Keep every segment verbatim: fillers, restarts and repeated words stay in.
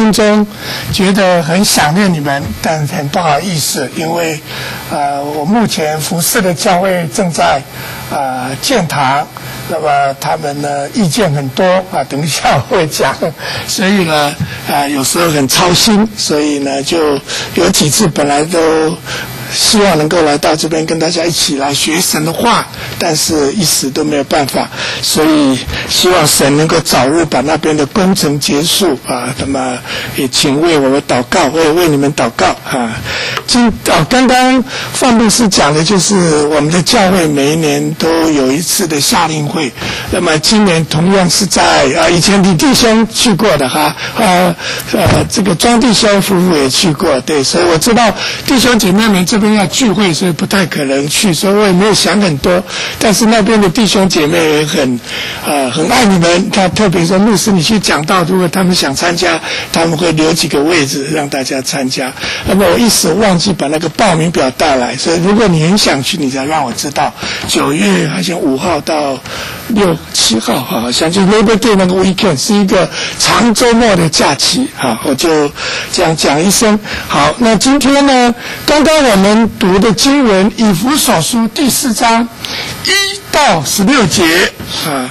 心中觉得很想念你们，但很不好意思，因为呃我目前服侍的教会正在呃建堂，那么他们呢意见很多啊，等一下我会讲，所以呢啊、呃、有时候很操心，所以呢就有几次本来都希望能够来到这边跟大家一起来学神的话，但是一时都没有办法，所以希望神能够早日把那边的工程结束啊。那么也请为我们祷告，我也为你们祷告啊。今啊，刚刚范牧师讲的就是我们的教会每一年都有一次的夏令会，那么今年同样是在啊，以前李弟兄去过的哈啊呃这个庄弟兄夫妇也去过，对，所以我知道弟兄姐妹们这边要聚会，所以不太可能去，所以我也没有想很多。但是那边的弟兄姐妹也很呃很爱你们，他特别说牧师你去讲道，如果他们想参加，他们会留几个位置让大家参加。那么我一时忘记把那个报名表带来，所以如果你很想去，你再让我知道。九月好像五号到六七号哈，好像就 Labor Day 那个 weekend 是一个长周末的假期哈，我就这样讲一声。好，那今天呢，刚刚我们读的经文《以弗所书》第四章一到十六节啊，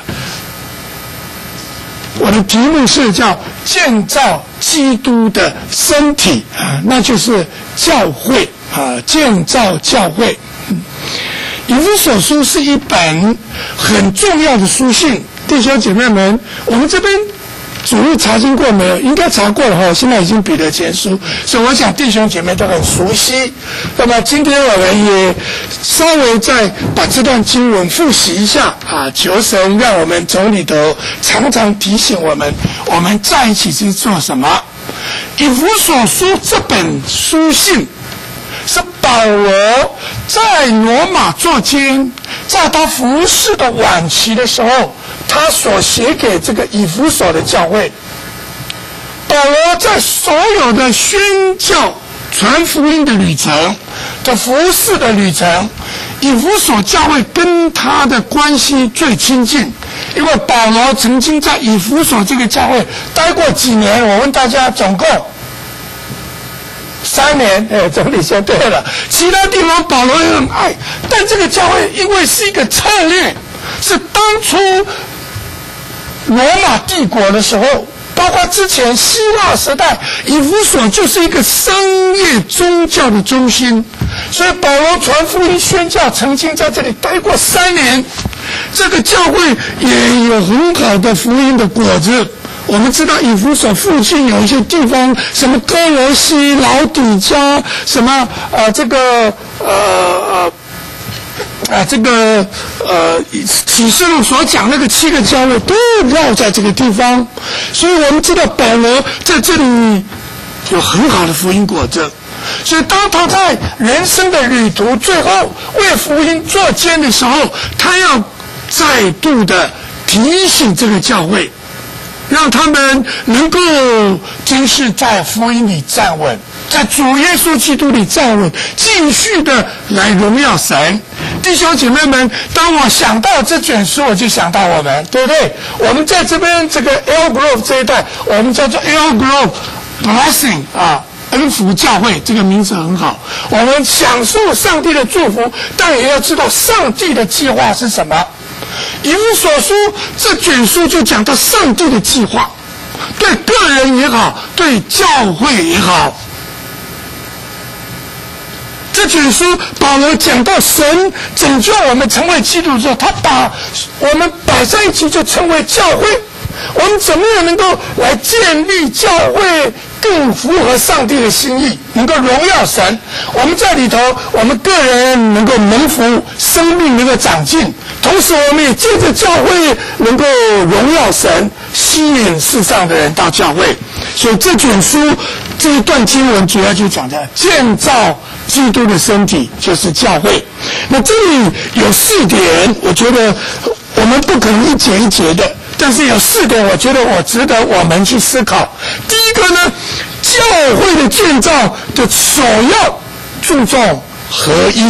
我的题目是叫建造基督的身体啊，那就是教会啊，建造教会。嗯，以弗所书是一本很重要的书信，弟兄姐妹们，我们这边主日查经过没有？应该查过了哈，现在已经彼得前书，所以我想弟兄姐妹都很熟悉。那么今天我们也稍微再把这段经文复习一下啊，求神让我们从里头常常提醒我们，我们在一起是做什么。以弗所书这本书信是保罗在罗马作监，在他服侍的晚期的时候，他所写给这个以弗所的教会。保罗在所有的宣教传福音的旅程的服侍的旅程，以弗所教会跟他的关系最亲近，因为保罗曾经在以弗所这个教会待过几年，我问大家总共三年，哎，总理说对了。其他地方保罗也很爱，但这个教会因为是一个策略，是当初罗马帝国的时候，包括之前希腊时代，以弗所就是一个商业宗教的中心，所以保罗传福音宣教曾经在这里待过三年，这个教会也有很好的福音的果子。我们知道以弗所附近有一些地方，什么哥罗西、老底嘉，什么呃这个呃呃啊这个呃启示录所讲那个七个教会都绕在这个地方，所以我们知道保罗在这里有很好的福音果子。所以当他在人生的旅途最后为福音作监的时候，他要再度的提醒这个教会，让他们能够真是在福音里站稳，在主耶稣基督里站稳，继续的来荣耀神。弟兄姐妹们，当我想到这卷书，我就想到我们，对不对？我们在这边这个 L Grove 这一带，我们叫做 L Grove Blessing 啊，恩福教会，这个名字很好。我们享受上帝的祝福，但也要知道上帝的计划是什么。以弗所书这卷书就讲到上帝的计划，对个人也好，对教会也好。这卷书保罗讲到神拯救我们成为基督徒，他把我们摆在一起就成为教会。我们怎么样能够来建立教会更符合上帝的心意，能够荣耀神？我们在里头，我们个人能够蒙福，生命能够长进，同时我们也借着教会能够荣耀神，吸引世上的人到教会。所以这卷书这一段经文主要就讲的建造基督的身体，就是教会。那这里有四点，我觉得我们不可能一节一节的，但是有四点我觉得我值得我们去思考。第一个呢，教会的建造的首要注重合一，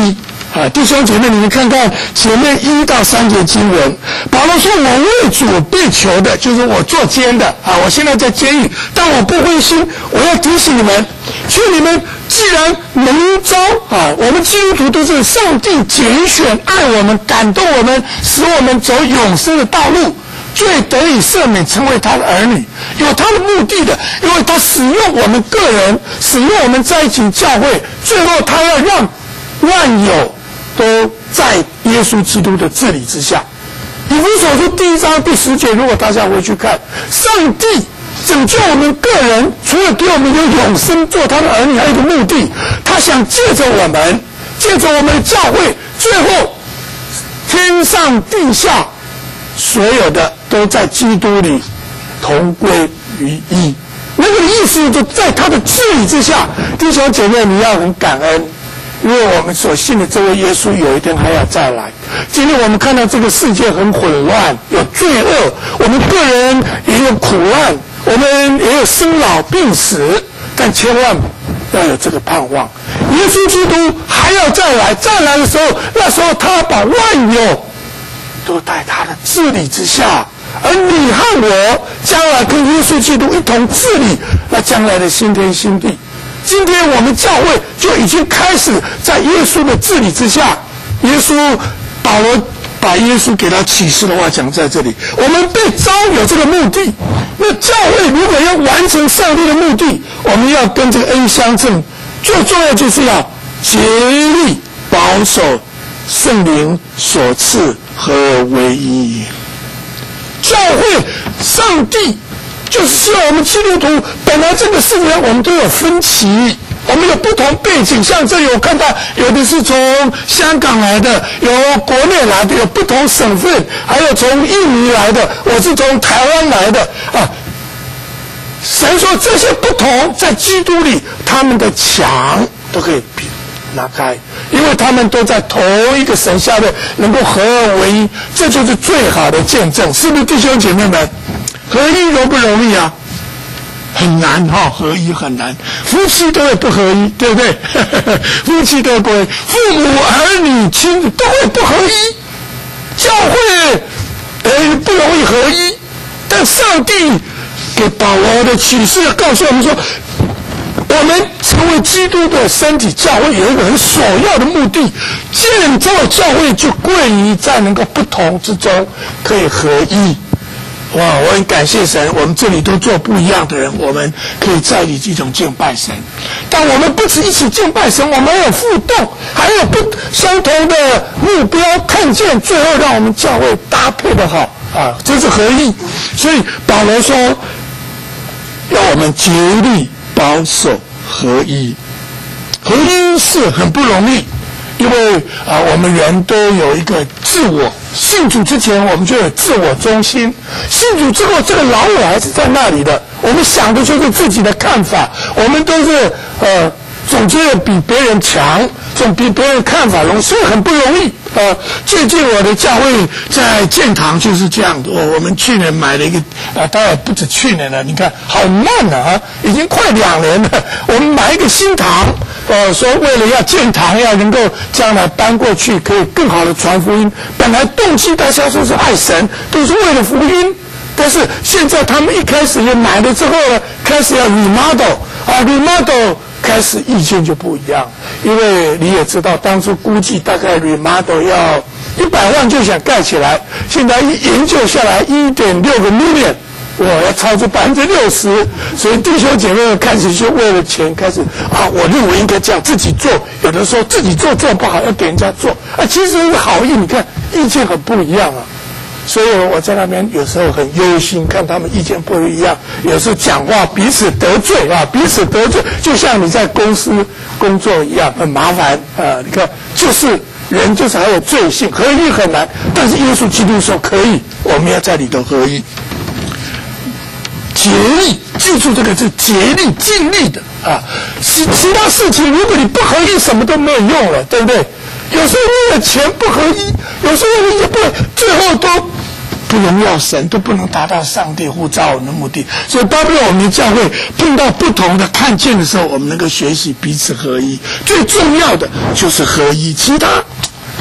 啊，弟兄姐妹，你们看看前面一到三节经文，保罗说：“我为主被囚的，就是我做监的啊，我现在在监狱，但我不灰心。我要提醒你们，劝你们，既然蒙召啊，我们基督徒都是上帝拣选、爱我们、感动我们，使我们走永生的道路。”罪得以赦免，成为他的儿女，有他的目的的，因为他使用我们个人，使用我们在一起教会，最后他要让万有都在耶稣基督的治理之下。以弗所书第一章第十节，如果大家回去看，上帝拯救我们个人，除了给我们有永生做他的儿女，还有一个目的，他想借着我们，借着我们的教会，最后天上地下所有的都在基督里同归于一。那个意思就在他的治理之下。弟兄姐妹，你要很感恩，因为我们所信的这位耶稣有一天还要再来。今天我们看到这个世界很混乱，有罪恶，我们个人也有苦难，我们也有生老病死，但千万要有这个盼望，耶稣基督还要再来，再来的时候，那时候他把万有都在他的治理之下，而你和我将来跟耶稣基督一同治理那将来的新天新地。今天我们教会就已经开始在耶稣的治理之下。耶稣保罗把耶稣给他启示的话讲在这里，我们被召有这个目的。那教会如果要完成上帝的目的，我们要跟这个恩相称，最重要就是要竭力保守圣灵所赐合而为一。教会，上帝就是希望我们基督徒，本来这个世界上我们都有分歧，我们有不同背景，像这里我看到有的是从香港来的，有国内来的，有不同省份，还有从印尼来的，我是从台湾来的啊。神说这些不同在基督里，他们的墙都可以拿开，因为他们都在同一个神下面能够合而为一，这就是最好的见证，是不是弟兄姐妹们？合一容不容易啊？很难哈、哦，合一很难，夫妻都会不合一，对不对？夫妻都不会，父母儿女亲子都会不合一，教会呃不容易合一，但上帝给保罗的启示告诉我们说，我们成为基督的身体，教会有一个很首要的目的，建造教会就贵于在能够不同之中可以合一。哇，我很感谢神，我们这里都做不一样的人，我们可以在一起敬拜神。但我们不止一起敬拜神，我们还有互动，还有不相同的目标，看见最后让我们教会搭配的好啊，这是合一。所以保罗说，要我们竭力保守合一。合一是很不容易，因为啊，我们人都有一个自我。信主之前，我们就有自我中心；信主之后，这个老我还是在那里的。我们想的就是自己的看法，我们都是呃，总觉得比别人强，总比别人看法容，所以很不容易。呃，最近我的教会在建堂就是这样的。我我们去年买了一个，啊，当然不止去年了，你看好慢了啊，已经快两年了。我们买一个新堂，呃，说为了要建堂，要能够将来搬过去，可以更好的传福音。本来动机大家说是爱神，都是为了福音。但是现在他们一开始也买了之后呢，开始要 remodel 啊 remodel。开始意见就不一样，因为你也知道，当初估计大概 remodel 要一百万就想盖起来，现在一研究下来一点六个 million， 我要超出百分之六十，所以弟兄姐妹们开始就为了钱开始啊，我认为应该这样自己做，有的时候自己做做不好要给人家做啊，其实是好意，你看意见很不一样啊。所以我在那边有时候很忧心，看他们意见不一样，有时候讲话彼此得罪啊，彼此得罪，就像你在公司工作一样，很麻烦啊。你看，就是人就是还有罪性，合一很难，但是耶稣基督说可以，我们要在里头合一，竭力，记住这个是竭力尽力的啊。其其他事情，如果你不合一，什么都没有用了，对不对？有时候为了钱不合一，有时候也不，最后都不荣耀神，都不能达到上帝呼召我们的目的。所以巴不得我们的教会碰到不同的看见的时候，我们能够学习彼此合一。最重要的就是合一，其他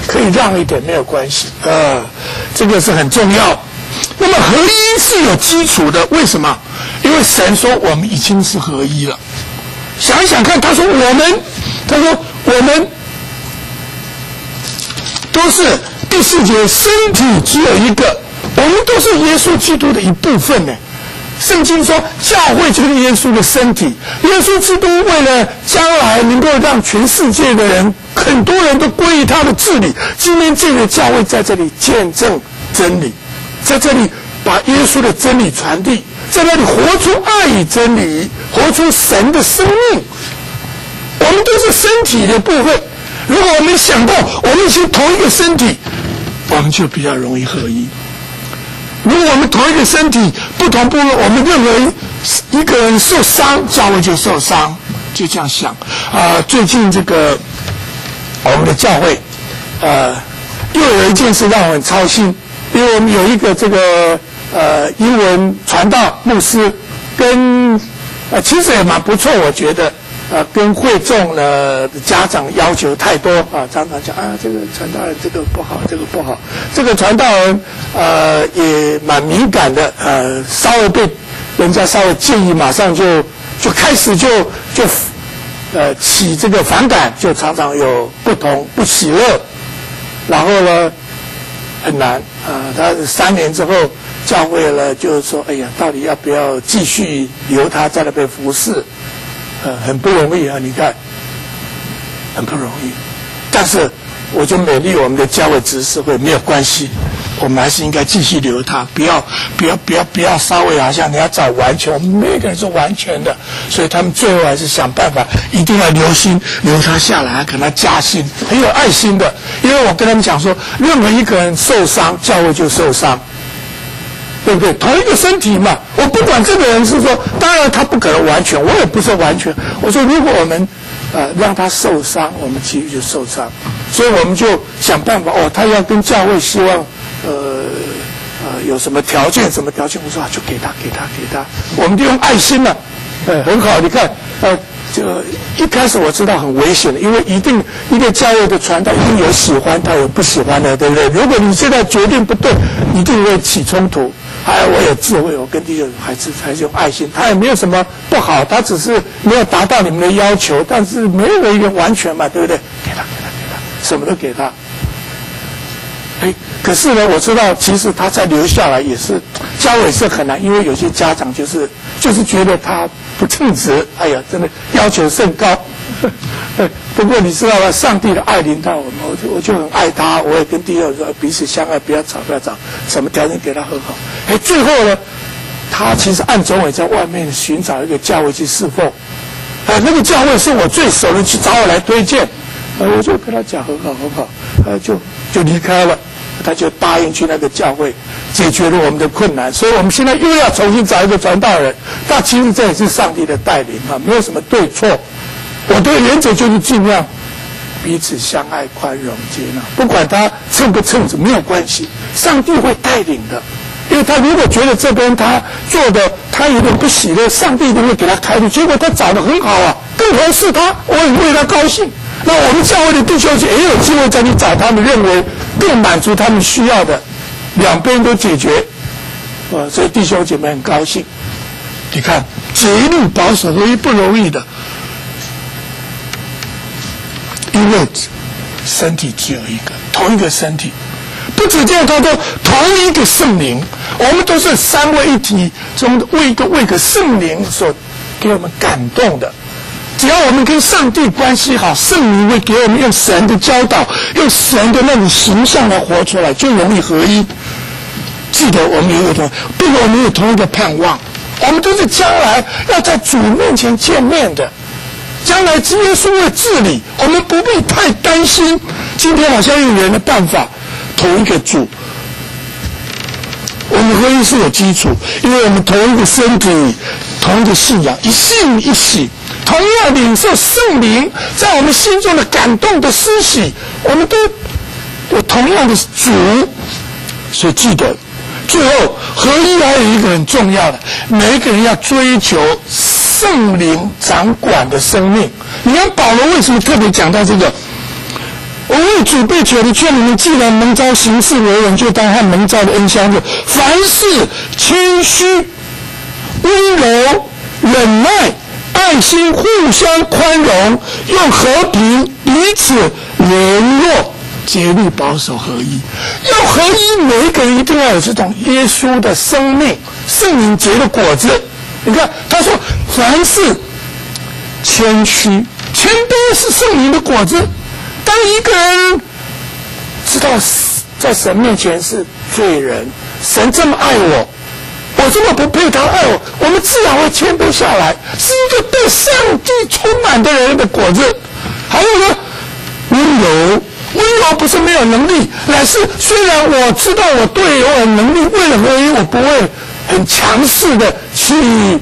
可以让一点没有关系啊、呃，这个是很重要。那么合一是有基础的，为什么？因为神说我们已经是合一了。想一想看，他说我们，他说我们都是第四节，身体只有一个，我们都是耶稣基督的一部分呢。圣经说，教会就是耶稣的身体。耶稣基督为了将来能够让全世界的人，很多人都归于他的治理，今天这个教会在这里见证真理，在这里把耶稣的真理传递，在那里活出爱与真理，活出神的生命。我们都是身体的部分。如果我们想到我们是同一个身体，我们就比较容易合一。如果我们同一个身体不同部分，我们认为一个人受伤，教会就受伤，就这样想啊、呃。最近这个我们的教会，呃，又有一件事让我很操心，因为我们有一个这个呃英文传道牧师，跟呃其实也蛮不错，我觉得。啊，跟会众呢家长要求太多啊，常常讲啊，这个传道人这个不好，这个不好，这个传道人呃也蛮敏感的，呃，稍微被人家稍微建议，马上就就开始就就呃起这个反感，就常常有不同不喜乐，然后呢很难啊，他三年之后教会了，就是说，哎呀，到底要不要继续由他在那边服侍？呃，很不容易啊！你看，很不容易。但是，我就勉励我们的教会执事会没有关系，我们还是应该继续留他，不要不要不要不要稍微好像你要找完全，我们每个人是完全的，所以他们最后还是想办法，一定要留心留他下来，给他加薪，很有爱心的。因为我跟他们讲说，任何一个人受伤，教会就受伤。对不对？同一个身体嘛，我不管这个人是说，当然他不可能完全，我也不是完全。我说，如果我们呃让他受伤，我们其实就受伤，所以我们就想办法。哦，他要跟教会希望呃呃有什么条件，什么条件，我说啊，就给他，给他，给他，我们就用爱心了，呃，很好。你看，呃，这个一开始我知道很危险的，因为一定一个教会的传道一定有喜欢他，有不喜欢的，对不对？如果你现在决定不对，一定会起冲突。哎，我有智慧，我跟弟兄还是还是有爱心，他也没有什么不好，他只是没有达到你们的要求，但是没有一个完全嘛，对不对？给他，给他，给他，什么都给他。哎，可是呢，我知道其实他再留下来也是教委是很难，因为有些家长就是就是觉得他不称职，哎呀，真的要求甚高。不过你知道吗？上帝的爱临到我们，我就我就很爱他，我也跟弟兄说彼此相爱，不要吵，不要吵，什么条件给他很好。哎，最后呢，他其实按总委在外面寻找一个教会去侍奉，啊，那个教会是我最熟的，去找我来推荐，啊，我就跟他讲很好很好，啊，就就离开了，他就答应去那个教会，解决了我们的困难，所以我们现在又要重新找一个传道人，但其实这也是上帝的带领啊，没有什么对错。我的原则就是尽量彼此相爱、宽容、接纳，不管他称不称职没有关系，上帝会带领的。因为他如果觉得这边他做的他有点不喜乐，上帝一定会给他开路。结果他找得很好啊，更合适他，我很为他高兴。那我们教会的弟兄姐妹也有机会在你找他们认为更满足他们需要的，两边都解决，呃，所以弟兄姐妹很高兴。你看，竭力保守合一不容易的。因为身体只有一个，同一个身体，不止这样，他说同一个圣灵，我们都是三位一体中的为一个为个圣灵所给我们感动的。只要我们跟上帝关系好，圣灵会给我们用神的教导，用神的那种形象来活出来，就容易合一。记得我们有一个，并且我们有同一个盼望，我们都是将来要在主面前见面的。将来耶稣会治理，我们不必太担心。今天好像用人的办法，同一个主，我们合一是有基础，因为我们同一个身体，同一个信仰，一信一洗，同样领受圣灵在我们心中的感动的施洗，我们都有同样的主，所以记得。最后，合一还有一个很重要的，每一个人要追求圣灵掌管的生命。你看保罗为什么特别讲到这个？ 我为主被囚的劝你们，既然蒙召行事为人，就当和蒙召的恩相认。凡事谦虚、温柔、忍耐、爱心，互相宽容，用和平彼此联络，竭力保守合一。要合一，每一个人一定要有这种耶稣的生命、圣灵结的果子。你看，他说凡事谦虚，谦卑是圣灵的果子。当一个人知道在神面前是罪人，神这么爱我，我这么不配他爱我，我们自然会谦卑下来，是一个被上帝充满的人的果子。还有呢，温柔，温柔不是没有能力，乃是虽然我知道我对我有能力，为了合一，我不会很强势的去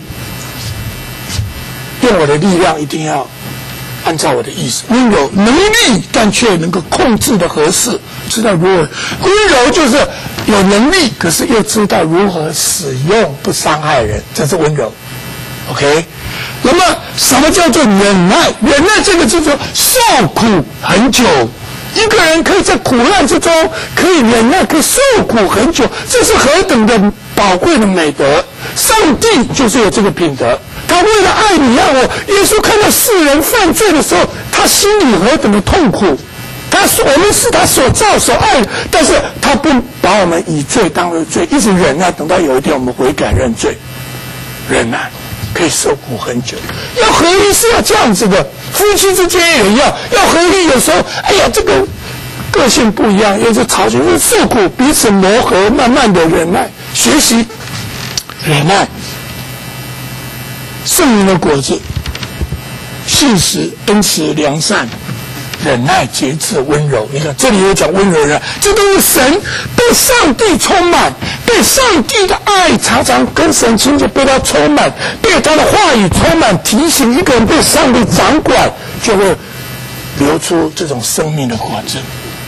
用我的力量，一定要按照我的意思。温柔能力，但却能够控制的合适，知道如何。温柔就是有能力，可是又知道如何使用，不伤害人，这是温柔。OK， 那么什么叫做忍耐？忍耐这个叫做受苦很久。一个人可以在苦难之中可以忍耐，可以受苦很久，这是何等的宝贵的美德！上帝就是有这个品德，他为了爱你爱我，耶稣看到世人犯罪的时候，他心里何等的痛苦。他说我们是他所造所爱，但是他不把我们以罪当为罪，一直忍耐，等到有一天我们悔改认罪，忍耐可以受苦很久。要合一是要这样子的，夫妻之间也一样，要合一有时候哎呀这个个性不一样，有时候吵架是受苦，彼此磨合，慢慢的忍耐，学习忍耐，圣灵的果子，信实、恩慈、良善、忍耐、节制、温柔。你看这里有讲温柔人，这都是神被上帝充满，被上帝的爱常常跟神亲近，被他充满，被他的话语充满，提醒一个人被上帝掌管，就会流出这种生命的果子。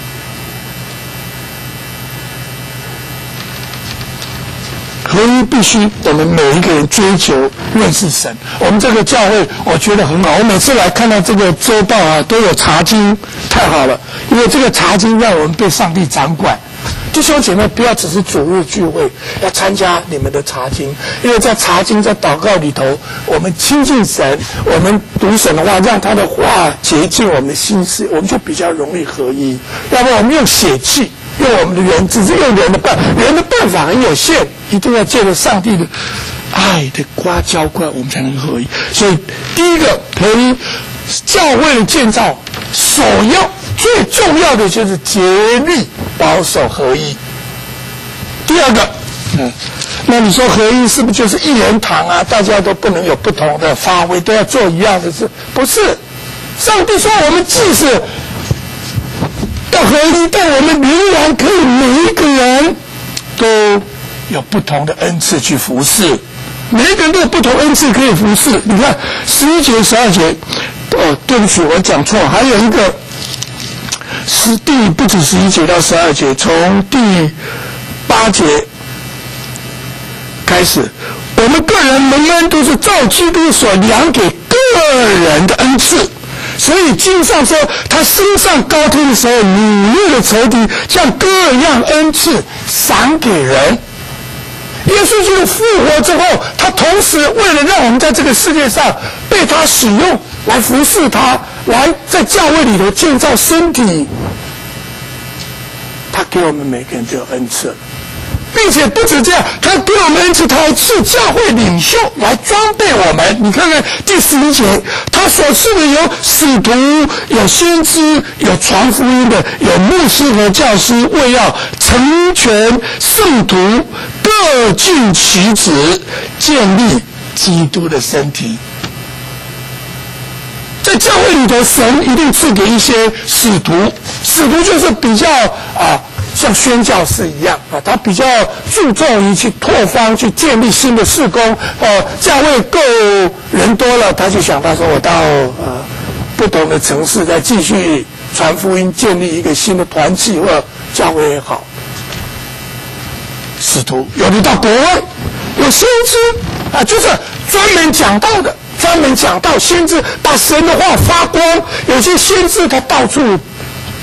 合一必须我们每一个人追求认识神。我们这个教会我觉得很好，我每次来看到这个周报啊，都有查经，太好了，因为这个查经让我们被上帝掌管。弟兄姐妹，不要只是主日聚会，要参加你们的查经，因为在查经在祷告里头，我们亲近神，我们读神的话，让他的话洁净我们的心思，我们就比较容易合一。要不然我们用血气，用我们的人，只是用人的办，人的办法很有限，一定要借着上帝的爱的刮浇灌，我们才能合一。所以第一个合一，教会的建造首要最重要的就是竭力保守合一。第二个，嗯，那你说合一是不是就是一言堂啊？大家都不能有不同的发挥，都要做一样的事？不是，上帝说我们既是要合一，但我们仍然可以每一个人都有不同的恩赐去服侍，每一个人都有不同恩赐可以服侍。你看十一节、十二节，哦，对不起，我讲错，还有一个是第不止十一节到十二节，从第八节开始，我们个人蒙恩都是照基督所量给个人的恩赐。所以经上说，他升上高天的时候，掳掠的仇敌将各样恩赐赏给人。耶稣基督复活之后，他同时为了让我们在这个世界上被他使用，来服侍他，来在教会里头建造身体，他给我们每个人都有恩赐。并且不止这样，他给我们恩赐，他还赐教会领袖来装备我们。你看看第十一节，他所赐的有使徒，有先知，有传福音的，有牧师和教师，为要成全圣徒，各尽其职，建立基督的身体。在教会里头，神一定赐给一些使徒，使徒就是比较啊。像宣教士一样啊，他比较注重于去拓荒，去建立新的事工。呃，教会够人多了，他就想到说，我到呃不同的城市再继续传福音，建立一个新的团契或教会也好。使徒有的到国外，有先知啊，就是专门讲道的，专门讲道，先知把神的话发光。有些先知他到处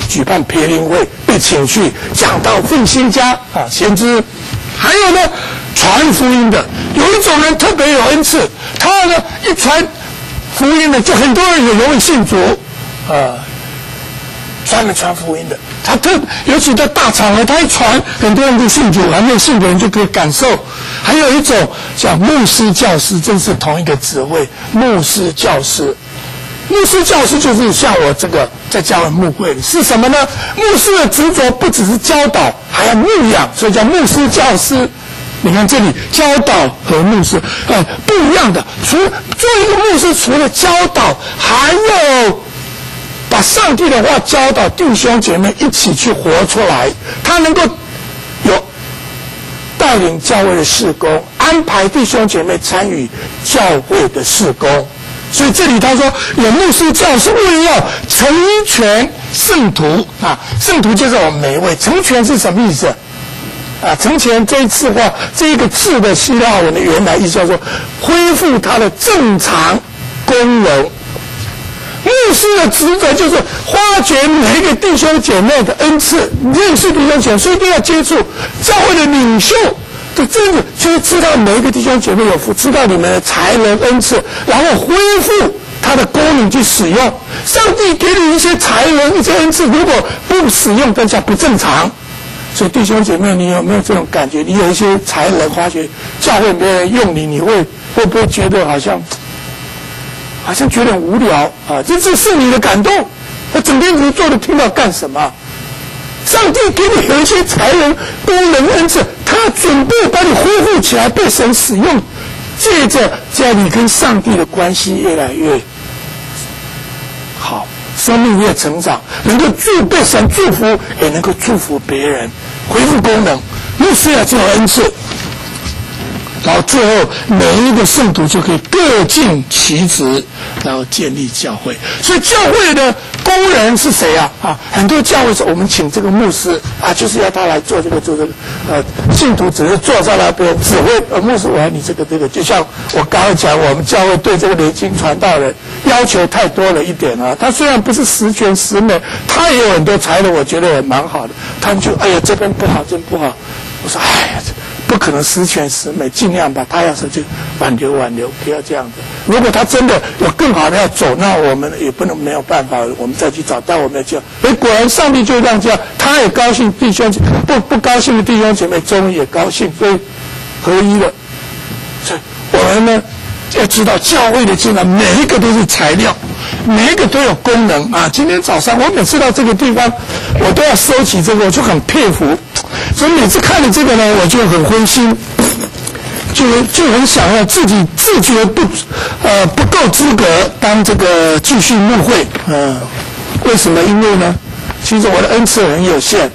举办培灵会，被请去讲道奉新家啊，先知。还有呢，传福音的，有一种人特别有恩赐，他呢一传福音呢，就很多人也容易信主啊。专门传福音的，他特尤其在大场合，他一传，很多人就信主，还没有信的人就可以感受。还有一种叫牧师、教师，这是同一个职位，牧师、教师。牧师、教师就是像我这个在教会牧会是什么呢？牧师的职责不只是教导，还要牧养，所以叫牧师、教师。你看这里教导和牧师，呃，不一样的。除做一个牧师，除了教导，还有把上帝的话教导弟兄姐妹一起去活出来，他能够有带领教会的事工，安排弟兄姐妹参与教会的事工。所以这里他说有牧师教师为要成全圣徒啊，圣徒就是我们每一位。成全是什么意思啊？成全这一次话，这一个字的希腊文的原来意思叫做恢复他的正常功能。牧师的职责就是发掘每一个弟兄姐妹的恩赐，认识弟兄姐妹，所以一定要接触教会的领袖的真的就是知道每一个弟兄姐妹有福，知道你们的才能恩赐，然后恢复他的功能去使用。上帝给你一些才能一些恩赐，如果不使用，那叫不正常。所以弟兄姐妹，你有没有这种感觉？你有一些才能，发觉教会没人用你，你会会不会觉得好像好像觉得很无聊啊？这这是你的感动，我整天你做的听到干什么？上帝给你有一些才能、功能、恩赐，他准备把你恢复起来，被神使用，借着叫你跟上帝的关系越来越好，生命越成长，能够祝被神祝福，也能够祝福别人，恢复功能。牧师要这种恩赐，然后最后每一个圣徒就可以各尽其职，然后建立教会。所以教会的工人是谁啊？啊，很多教会是我们请这个牧师啊，就是要他来做这个做这个，呃，信徒只是坐在那边指挥，呃，牧师我要你这个这个，就像我刚才讲，我们教会对这个年轻传道人要求太多了一点啊。他虽然不是十全十美，他也有很多才能，我觉得也蛮好的。他们就哎呀这边不好，这边不好，我说哎呀这。不可能十全十美，尽量吧。他要是就挽留挽留，不要这样子。如果他真的有更好的要走，那我们也不能没有办法，我们再去找。但我们要这样，哎，果然上帝就这样这样，他也高兴，弟兄不不高兴的弟兄姐妹终于也高兴，所以合一了。所以我们呢要知道，教会的进来每一个都是材料，每一个都有功能啊。今天早上我每次到这个地方，我都要收起这个，我就很佩服。所以每次看了这个呢，我就很灰心，就就很想要自己自觉不呃不够资格当这个继续牧会，嗯、呃，为什么？因为呢，其实我的恩赐很有限。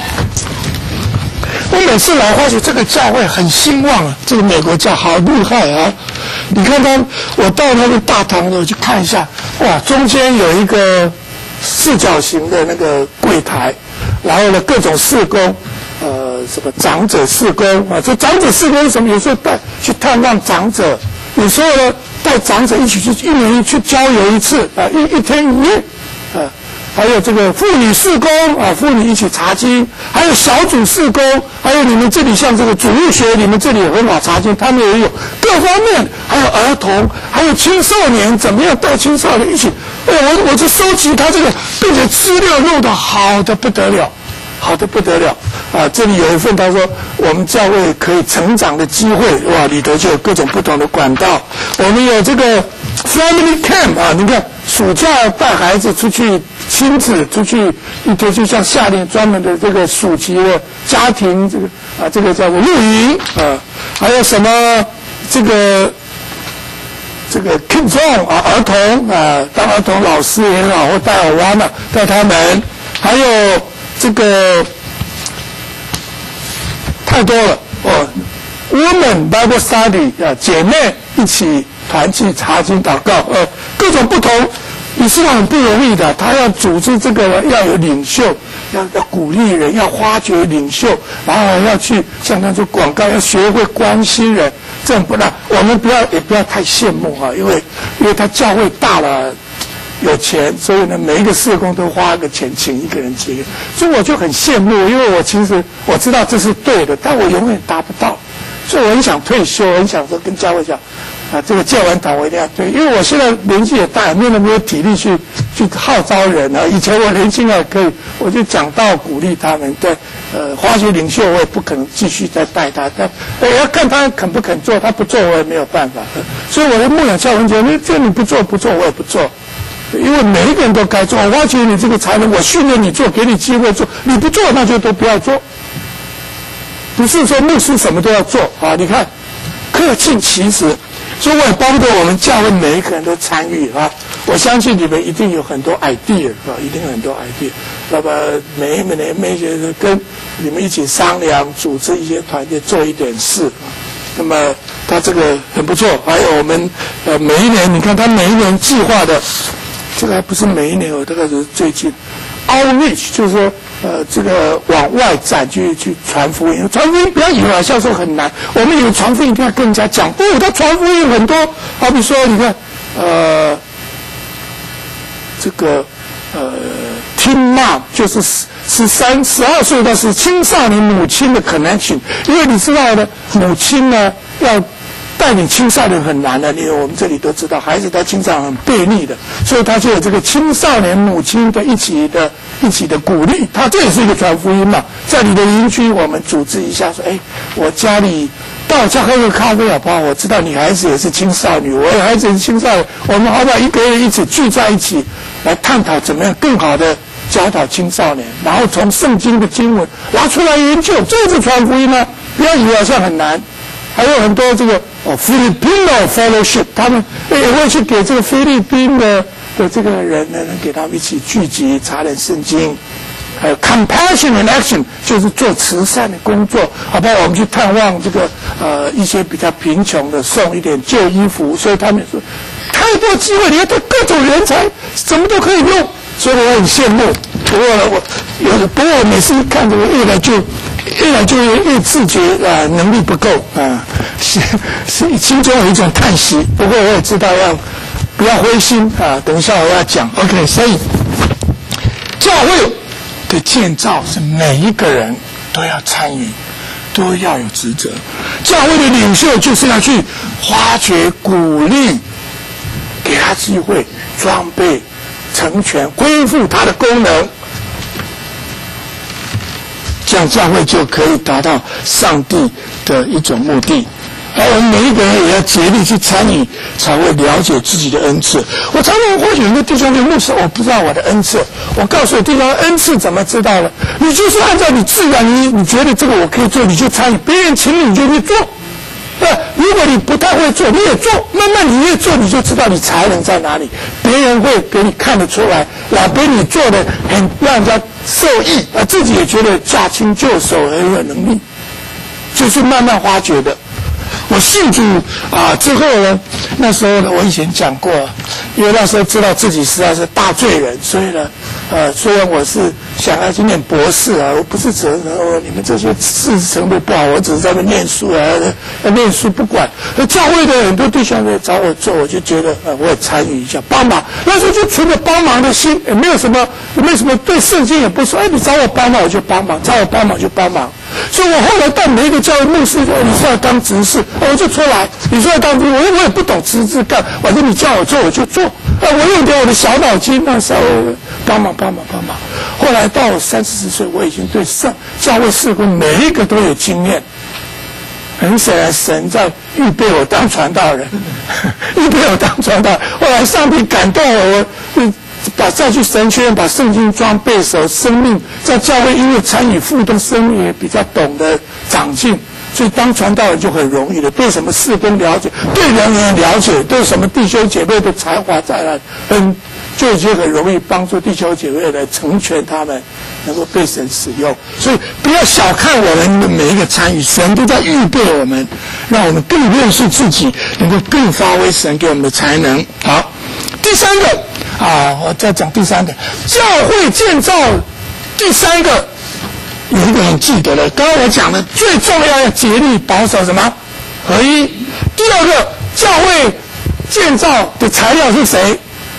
我每次来发觉这个教会很兴旺啊，这个美国教好厉害啊！你看他，我到那个大堂我去看一下，哇，中间有一个四角形的那个柜台，然后呢各种事工。呃，什么长者事工啊？这长者事工是什么？有时候带去探望长者，有时候呢带长者一起去一年去郊游一次啊，一一天一夜啊。还有这个妇女事工啊，妇女一起查经，还有小组事工，还有你们这里像这个主日学，你们这里也很好查经，他们也有各方面，还有儿童，还有青少年，怎么样带青少年一起？哦，我我就收集他这个，并且资料弄得好的不得了。好的不得了啊！这里有一份他说我们教会可以成长的机会，哇，里头就有各种不同的管道。我们有这个 family camp 啊，你看暑假带孩子出去亲子出去一天，就像夏令专门的这个暑期的家庭这个啊，这个叫做露营啊，还有什么这个这个 kids on 啊，儿童啊，当儿童老师也好，或带我玩了带他们，还有。这个太多了哦 ，Women Bible Study 啊，姐妹一起团契查经祷告，呃，各种不同，你是很不容易的。他要组织这个，要有领袖，要要鼓励人，要发掘领袖，然后要去像他说广告，要学会关心人，这样不让我们不要也不要太羡慕啊，因为因为他教会大了。 有钱，所以呢，每一个事工都花个钱请一个人接，所以我就很羡慕，因为我其实我知道这是对的，但我永远达不到，所以我很想退休，我很想说跟教会讲，啊，这个建完堂我一定要退，因为我现在年纪也大，没有那么多体力去去号召人啊。以前我年轻还可以，我就讲道鼓励他们，对，呃，化学领袖我也不可能继续再带他，但我要看他肯不肯做，他不做我也没有办法。所以我的牧养教会讲，这你不做不做我也不做。因为每一个人都该做，我挖掘你这个才能，我训练你做，给你机会做，你不做那就都不要做。不是说牧师什么都要做啊！你看，各尽其职，所以我也帮助我们教会每一个人都参与啊！我相信你们一定有很多 idea 啊，一定有很多 idea。那么每一每年每学的跟你们一起商量，组织一些团队做一点事啊。那么他这个很不错，还有我们呃每一年，你看他每一年计划的。这个还不是每一年，我这个是最近 outreach， 就是说，呃，这个往外展去去传福音。传福音不要以为好像说很难，我们有传福音一定要跟人家讲。哦，他传福音很多，好比说，你看，呃，这个呃 ，Teen Mom 就是十三、十二岁的是青少年母亲的 connection， 因为你知道的，母亲呢要。带领青少年很难的，因为我们这里都知道，孩子在青少年很悖逆的，所以他就有这个青少年母亲的一起的、一起的鼓励。他这也是一个传福音嘛，在你的邻居，我们组织一下，说，哎，我家里到我家喝个咖啡好不好？我知道你孩子也是青少女，我的孩子也是青少年，我们好不好一个人一起聚在一起，来探讨怎么样更好的教导青少年，然后从圣经的经文拿出来研究，这是传福音呢。不要以为好像很难。还有很多这个哦，Filipino Fellowship， 他们也会去给这个菲律宾的的这个人呢，给他们一起聚集查点圣经。还有 Compassion and Action， 就是做慈善的工作，好不好？我们去探望这个呃一些比较贫穷的，送一点旧衣服。所以他们说，太多机会，你看，各种人才，什么都可以用。所以我很羡慕。不过呢，我有不过我每次看着我越来就。越来就越自觉啊，能力不够啊，是是心中有一种叹息。不过我也知道要不要灰心啊，等一下我要讲。OK， 所以教会的建造是每一个人都要参与，都要有职责。教会的领袖就是要去发掘、鼓励，给他机会、装备、成全、恢复他的功能。这样教会就可以达到上帝的一种目的，而我们每一个人也要竭力去参与，才会了解自己的恩赐。我常常或许有个弟兄说，牧师，我不知道我的恩赐。我告诉你，弟兄，恩赐怎么知道呢？你就是按照你自然，你你觉得这个我可以做，你就参与；别人请你，你就去做。对，如果你不太会做，你也做，慢慢你越做，你就知道你才能在哪里，别人会给你看得出来，哪边你做的很让人家受益，啊，自己也觉得驾轻就熟，很有能力，就是慢慢发掘的。我信主啊之后呢，那时候呢，我以前讲过，因为那时候知道自己实在是大罪人，所以呢，呃，虽然我是想要去念博士啊，我不是指哦你们这些知识程度不好，我只是在那念书啊，要念书不管。那教会的很多弟兄来找我做，我就觉得呃，我也参与一下帮忙。那时候就存着帮忙的心，也没有什么，也没有什么对圣经也不说，哎，你找我帮忙我就帮忙，找我帮忙就帮忙。所以我后来到每一个教会牧师说，你说要当执事，我就出来。你说要当执事，我我也不懂执事干，反正你叫我做我就做。啊，我用点我的小脑筋，那稍微帮忙帮忙帮忙。后来到我三四十岁，我已经对上教会事工每一个都有经验。很显然，神在预备我当传道人，预备我当传道人。后来上帝感动我，我把再去神学院把圣经装备手，生命在教会因为参与互动，生命也比较懂得长进，所以当传道人就很容易的，对什么事工了解，对人员了解，对什么弟兄姐妹的才华在哪，很就已经很容易帮助弟兄姐妹来成全他们，能够被神使用。所以不要小看我们的每一个参与，神都在预备我们，让我们更认识自己，能够更发挥神给我们的才能。好，第三个啊，我再讲第三个，教会建造第三个有一个很记得的，刚刚我讲的最重要要竭力保守什么合一。第二个，教会建造的材料是谁？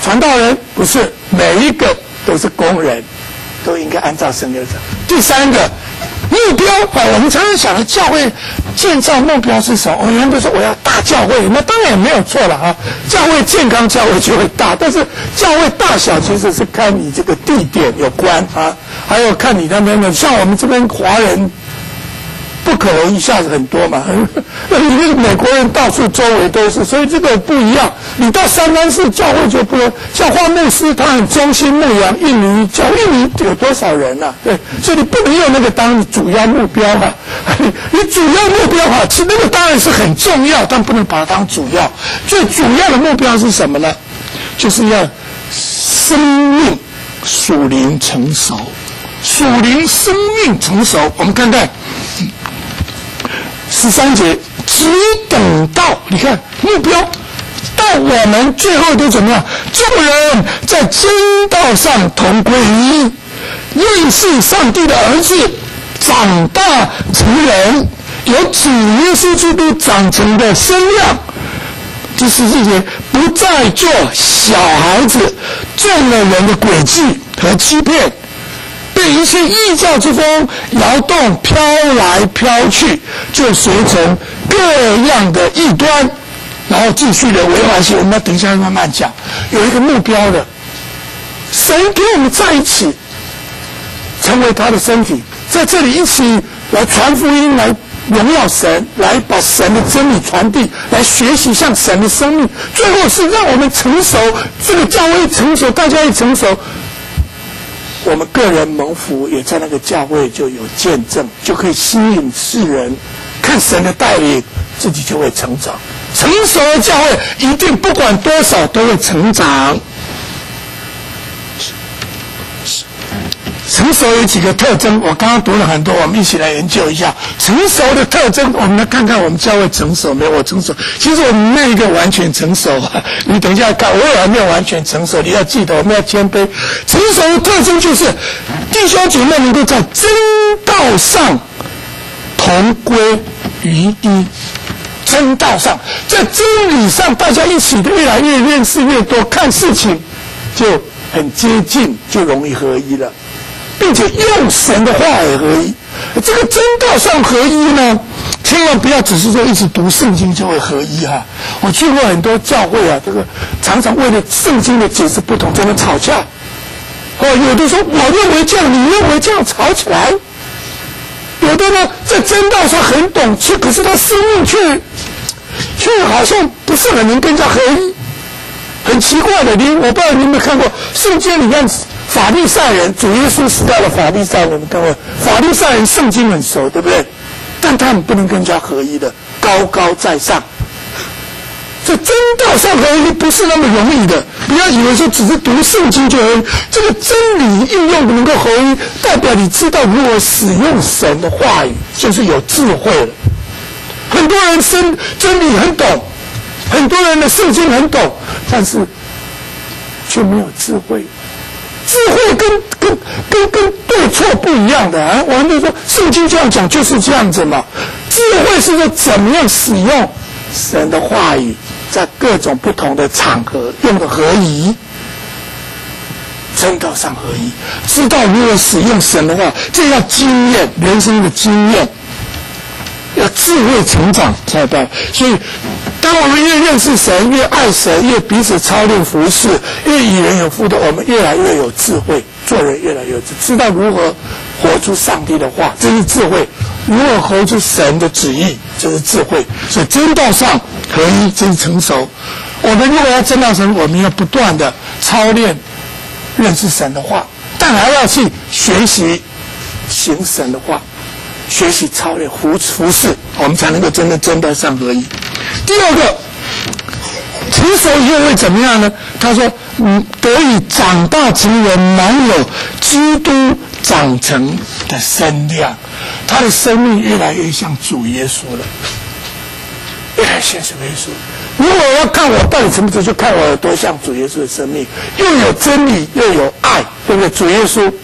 传道人，不是每一个都是工人，都应该按照神流程。第三个目标啊，我们常常想的教会建造目标是什么？我们都说我要大教会，那当然也没有错了啊。教会健康，教会就会大，但是教会大小其实是看你这个地点有关啊，还有看你那边的，像我们这边华人。不可能一下子很多嘛，那你美国人到处周围都是，所以这个不一样。你到三藩市教会就不能，像花牧师他很忠心牧养印尼教，印尼有多少人啊？对，所以你不能用那个当你主要目标啊。你你主要目标啊，其实那个当然是很重要，但不能把它当主要。最主要的目标是什么呢？就是要生命属灵成熟，属灵生命成熟。我们看看。十三节，只等到你看目标，到我们最后都怎么样？众人在真道上同归于一，认识上帝的儿子，长大成人，有主耶稣基督长成的身量。第十四节，不再做小孩子，中了人的诡计和欺骗。被一切异教之风摇动，飘来飘去，就随从各样的异端，然后继续的违反性。我们要等一下慢慢讲，有一个目标的，神跟我们在一起，成为他的身体，在这里一起来传福音，来荣耀神，来把神的真理传递，来学习像神的生命，最后是让我们成熟，这个教会成熟，大家一成熟。我们个人蒙福，也在那个教会就有见证，就可以吸引世人看神的带领，自己就会成长。成熟的教会一定不管多少都会成长。成熟有几个特征，我刚刚读了很多，我们一起来研究一下成熟的特征。我们来看看我们教会成熟没有？我成熟，其实我们没有一个完全成熟。你等一下看，我也还没有完全成熟。你要记得，我们要谦卑。成熟的特征就是弟兄姐妹能够在真道上同归于一。真道上，在真理上，大家一起的越来越认识越多，看事情就很接近，就容易合一了。并且用神的话也合一，这个真道上合一呢，千万不要只是说一直读圣经就会合一哈、啊。我去过很多教会啊，这个常常为了圣经的解释不同，在那吵架。哦，有的说我认为这样，你认为这样，吵起来。有的呢，在真道上很懂，却可是他生命却却好像不是很能跟人家合一，很奇怪的。你我不知道你有没有看过圣经里面。法利赛人，主耶稣时代的法利赛人，各位，法利赛人圣经很熟，对不对？但他们不能跟人家合一的，高高在上。这真道上合一不是那么容易的，不要以为说只是读圣经就合一。这个真理应用能够合一，代表你知道如何使用神的话语，就是有智慧了。很多人真真理很懂，很多人的圣经很懂，但是却没有智慧。智慧跟跟跟跟对错不一样的啊！我们就说圣经这样讲就是这样子嘛。智慧是说怎么样使用神的话语，在各种不同的场合用的合一，真道上合一，知道如何使用神的话，这要经验，人生的经验，要智慧成长才办。所以当我们越认识神，越爱神，越彼此操练服侍，越与人有互动，我们越来越有智慧，做人越来越智，知道如何活出上帝的话，这是智慧；如何活出神的旨意，这是智慧。所以真道上合一，这是成熟。我们如果要真道神，我们要不断的操练认识神的话，但还要去学习行神的话，学习操练服服侍，我们才能够真的真道上合一。第二个，成熟以后会怎么样呢？他说：“嗯，得以长大成人，满有基督长成的身量，他的生命越来越像主耶稣了，越来越像主耶稣。如果要看我到底什么时候，就看我有多像主耶稣的生命，又有真理，又有爱，对不对？主耶稣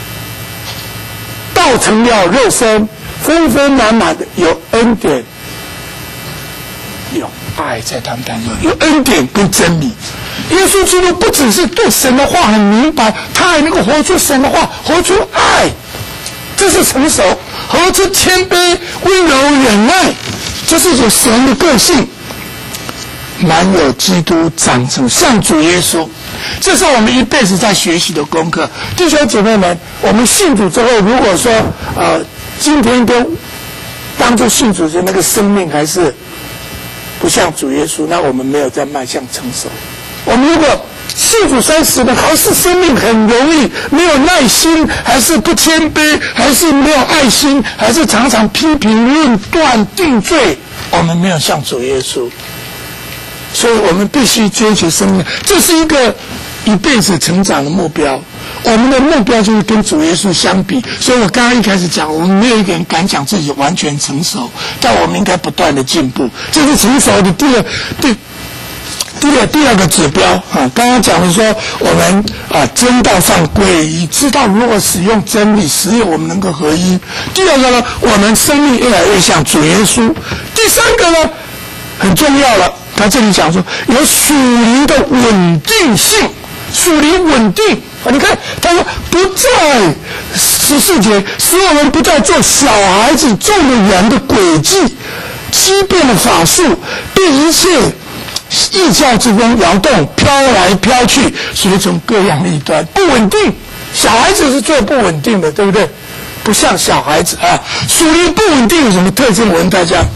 道成了肉身，丰丰满满的有恩典。”有爱在他们当中，有恩典跟真理。耶稣基督不只是对神的话很明白，他还能够活出神的话，活出爱，这是成熟；活出谦卑、温柔、忍耐，这是有神的个性。满有基督长成像主耶稣，这是我们一辈子在学习的功课。弟兄姐妹们，我们信主之后，如果说呃今天跟当初信主时那个生命还是不像主耶稣，那我们没有在迈向成熟。我们如果信主三十年，还是生命很容易，没有耐心，还是不谦卑，还是没有爱心，还是常常批评、论断、定罪，我们没有像主耶稣。所以我们必须追求生命，这是一个一辈子成长的目标。我们的目标就是跟主耶稣相比。所以我刚刚一开始讲，我们没有一个人敢讲自己完全成熟，但我们应该不断的进步。这是成熟的第二第第二第二个指标啊。刚刚讲的说，我们啊真道上归一，知道如何使用真理，使用我们能够合一。第二个呢，我们生命越来越像主耶稣。第三个呢，很重要了。他这里讲说有属灵的稳定性，属灵稳定啊！你看他说不在十四节，使我们不再做小孩子中的人的诡计、欺骗的法术，被一切异教之风摇动，飘来飘去，随从各样异端，不稳定。小孩子是最不稳定的，对不对？不像小孩子啊，属灵不稳定有什么特征？我问大家。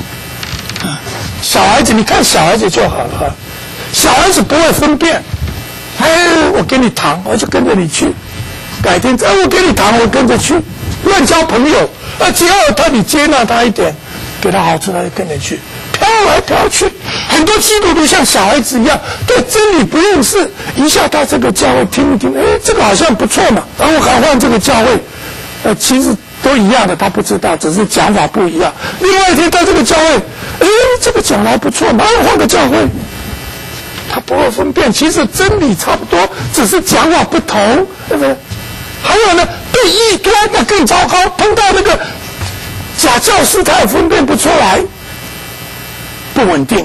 小孩子，你看小孩子就好了。小孩子不会分辨，哎，我给你糖，我就跟着你去；改天，哎，我给你糖，我跟着去。乱交朋友，啊，只要他你接纳他一点，给他好处，他就跟着去，飘来飘去。很多基督徒像小孩子一样，对真理不认识，一下到这个教会听一听，哎，这个好像不错嘛，然后还换这个教会，呃，其实都一样的，他不知道，只是讲法不一样。另外一天到这个教会，哎，这个讲来不错嘛，换个教会，他不会分辨，其实真理差不多，只是讲法不同，对不对？还有呢，被异端那更糟糕，碰到那个假教师，他也分辨不出来，不稳定。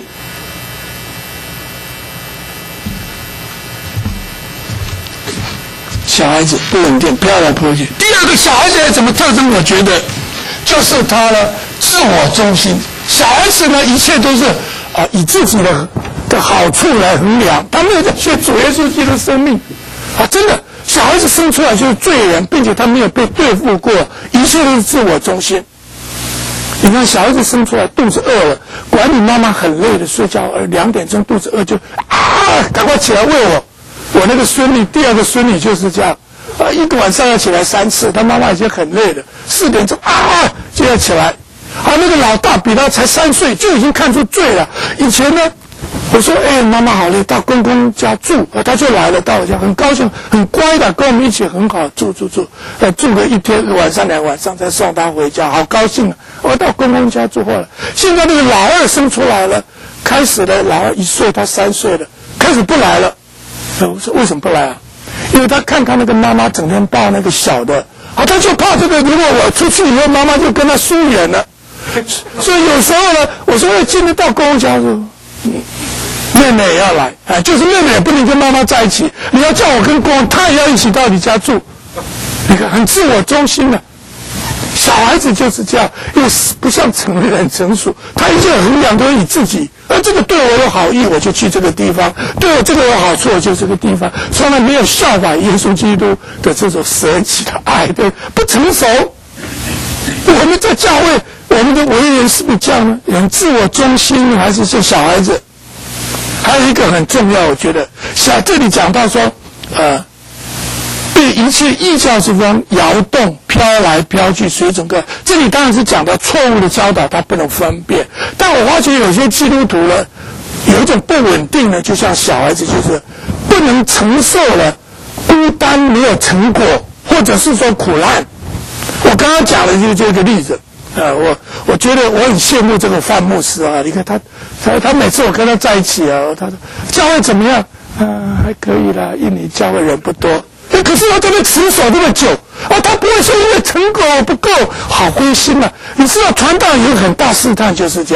小孩子不稳定，飘来飘去。第二个，小孩子有什么特征？我觉得就是他的自我中心。小孩子呢，一切都是啊、呃、以自己的的好处来衡量，他没有在学主耶稣基督的生命啊！真的，小孩子生出来就是罪人，并且他没有被对付过，一切都是自我中心。你看，小孩子生出来肚子饿了，管你妈妈很累的睡觉，呃，两点钟肚子饿就啊，赶快起来喂我。我那个孙女，第二个孙女就是这样，啊，一个晚上要起来三次，她妈妈已经很累了，四点钟啊就要起来，啊，那个老大比他才三岁，就已经看出罪了。以前呢，我说，哎，妈妈好累，到公公家住，啊，他就来了，到我家，很高兴，很乖的，跟我们一起很好住住住，呃，住个一天晚上两晚上，再送他回家，好高兴啊！我到公公家住后来，现在那个老二生出来了，开始了，老二一岁，他三岁了，开始不来了。我说为什么不来啊？因为他看他那个妈妈整天抱那个小的，啊，他就怕这个，如果我出去以后，妈妈就跟他疏远了。所以有时候呢，我说要进得到公公家说，妹妹也要来，啊，就是妹妹也不能跟妈妈在一起。你要叫我跟公公，他也要一起到你家住。你看，很自我中心的。小孩子就是这样，又不像成人很成熟，他一切衡量都以自己，而这个对我有好意，我就去这个地方；对我这个有好处，我就这个地方。从来没有效法耶稣基督的这种舍己的爱，对，不成熟。我们在教会，我们的为人是不是这样呢？很自我中心，还是像小孩子？还有一个很重要，我觉得，像这里讲到说，呃。被一切异教之风摇动，飘来飘去，随从各。这里当然是讲到错误的教导，他不能分辨。但我发觉有些基督徒呢，有一种不稳定呢，就像小孩子，就是不能承受了孤单，没有成果，或者是说苦难。我刚刚讲的就是这个例子。呃，我我觉得我很羡慕这个范牧师啊！你看他，他他每次我跟他在一起啊，他说教会怎么样？啊、呃，还可以啦，印尼教会人不多。可是他这个持守这么久，啊，他不会说因为成果不够，好灰心啊！你知道传道有很大试探就是这样，